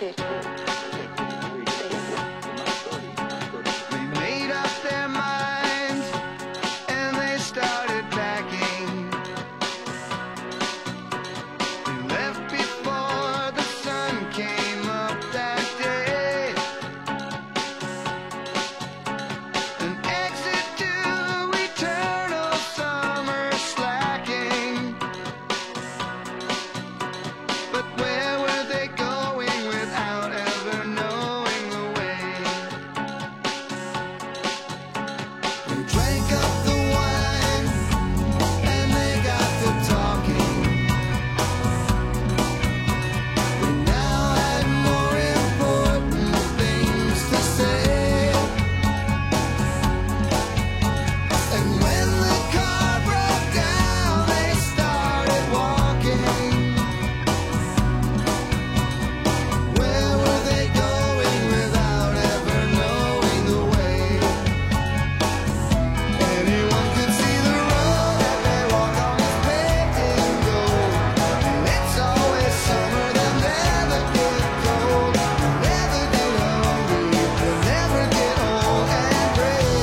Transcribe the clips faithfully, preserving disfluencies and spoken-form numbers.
music. They made up their minds and they started packing. They left before the sun came up that day. An exit to eternal summer slacking. But where were they going without ever knowing the way? They drank up the wine and they got to talking. They now had more important things to say. And when the car broke down, they started walking. Where were they going without ever knowing the way? Anyone could see the road that they walk on is paved in gold. And it's always summer, they'll never get cold. They'll never get hungry, they'll never get old and gray.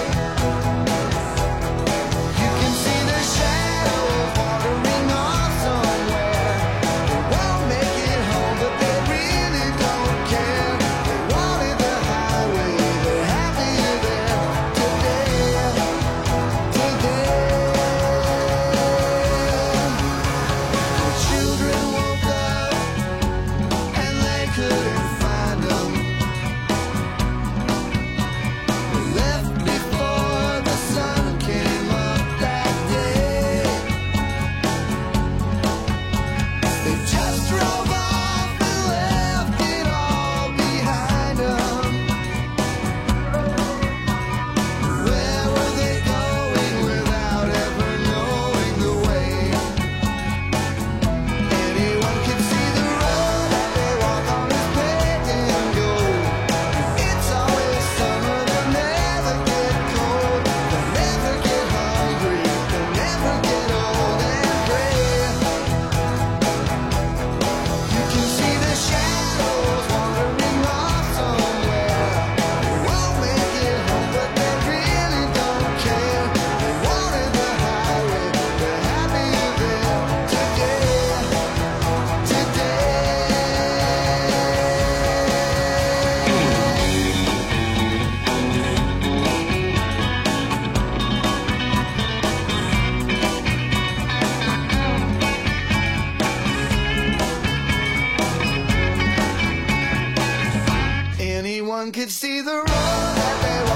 You can see the shadows wandering off somewhere. They won't make it home, but they really don't care. They wanted the highway, they're happier there today. Today. The children woke up and they couldn't find them. They left before the sun came up that day. They just drove off and left it all behind them. Where were they going without ever knowing the way? Anyone can see the road that they walk on is paved in gold. It's always summer, they'll never get cold. They'll never get hungry, they'll never get old and gray. You can see the shadows wandering off somewhere. They won't make it home, but they really don't care. They wanted the highway, they're happier there today. Today. Anyone could see the road that they